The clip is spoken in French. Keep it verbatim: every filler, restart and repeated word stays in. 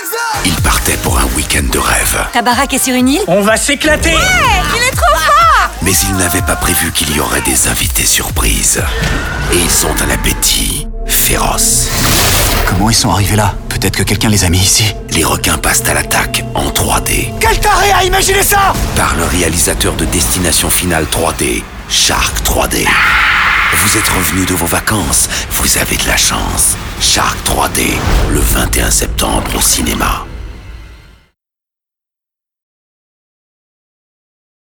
Ils partaient pour un week-end de rêve. Ta baraque est sur une île? On va s'éclater. Ouais, il est trop fort. Mais ils n'avaient pas prévu qu'il y aurait des invités surprises. Et ils ont un appétit féroce. Comment ils sont arrivés là? Peut-être que quelqu'un les a mis ici. Les requins passent à l'attaque en trois D. Quel taré a imaginé ça? Par le réalisateur de Destination Finale trois D, Shark trois D. Vous êtes revenus de vos vacances, vous avez de la chance. Shark trois D, le vingt et un septembre au cinéma.